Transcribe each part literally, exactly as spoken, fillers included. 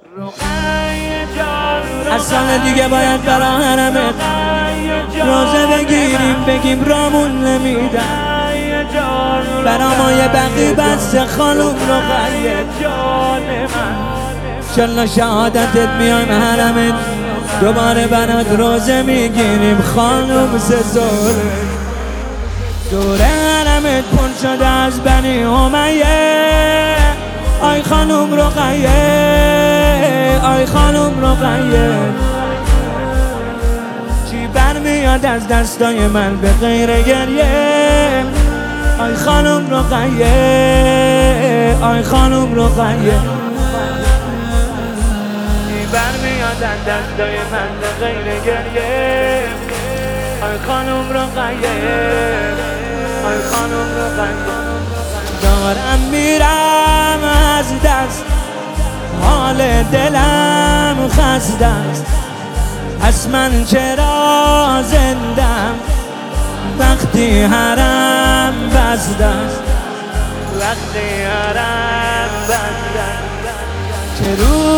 از سال دیگه باید برا حرمت روزه بگیریم بگیم رامون نمیدن برا ما یه بقی بسته خانوم رقیه انشالله شهادتت میایم حرمت دوباره برات روزه میگیریم خانوم سزوره دوره حرمت پر شده از بنی امیه آی خانوم رقیه آی خانوم رقیه چی برمیاد از دستای من به غیر گریه آی خانوم رقیه آی خانوم رقیه چی برمیاد از دستای من به غیر گریه آی خانوم رقیه آی خانوم رقیه دارم میرم از دست حال دلم خسته است پس من چرا زندم وقتی حرم بسته است وقتی حرم بسته است چه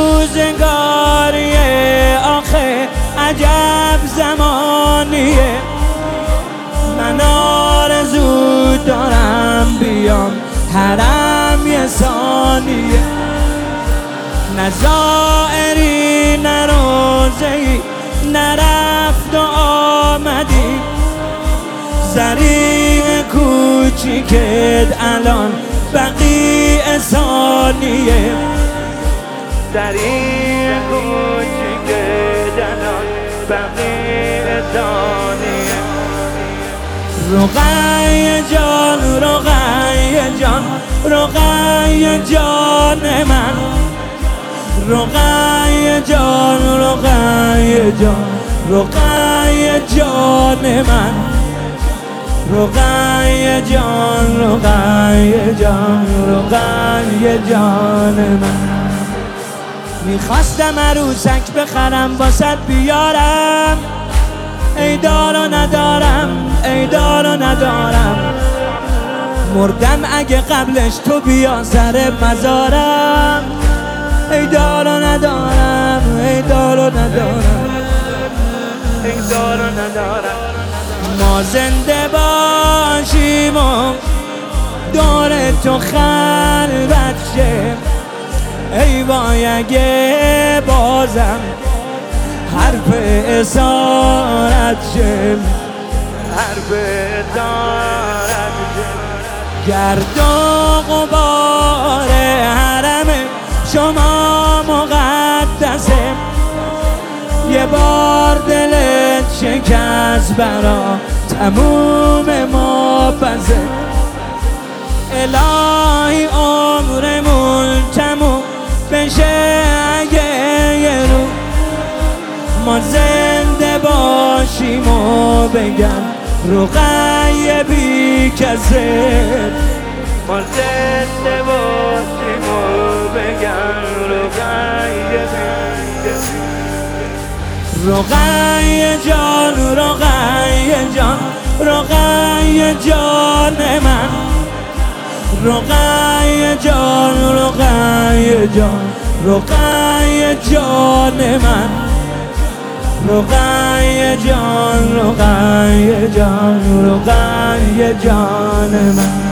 روزگاریه آخه عجب زمانیه من آرزو دارم بیام حرم یه ثانیه نه زائری نه روزه‌ای نه رفت و آمدی زریع کوچیکت الان بقیع ثانیه زریع کوچیکت الان بقیع ثانیه رقیه جان رقیه جان رقیه جان من رقیه جان رقیه جان رقیه جان من رقیه جان رقیه جان رقیه جان من میخواستم عروسک بخرم واسد بیارم ای دار و ندارم ای دار و ندارم مردم اگه قبلش تو بیا سر مزارم ای دار و ندارم ای دار و ندارم ای دار و ندارم ما زنده باشیم و دور تو خلوت شه ای وای اگه بازم حرف اسارت شه حرف اسارت شه گرد و غبار حرم شما مقدسه یه بار دلت شکست برا تموم ما بزه الهی عمرمون تموم بشه اگه یه رو ما زنده باشیم و بگم رقیه بی کسه ما زنده باشیم و بگم رقیه بی کسه رقیه جان رقیه جان رقیه جان من رقیه جان رقیه جان رقیه جان من رقیه جان رقیه جان رقیه جان من